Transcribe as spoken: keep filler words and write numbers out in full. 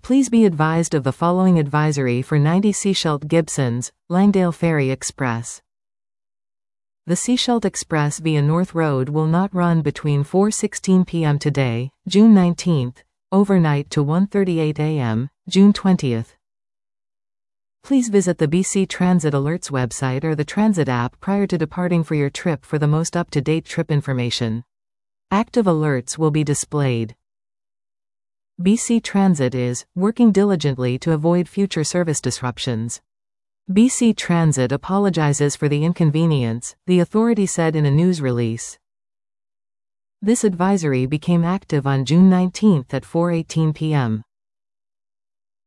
Please be advised of the following advisory for ninety Seashelt Gibsons, Langdale Ferry Express. The Seashelt Express via North Road will not run between four sixteen p m today, June nineteenth, overnight to one thirty-eight a m, June twentieth. Please visit the B C Transit Alerts website or the Transit app prior to departing for your trip for the most up-to-date trip information. Active alerts will be displayed. B C Transit is working diligently to avoid future service disruptions. B C Transit apologizes for the inconvenience, the authority said in a news release. This advisory became active on June nineteenth at four eighteen p m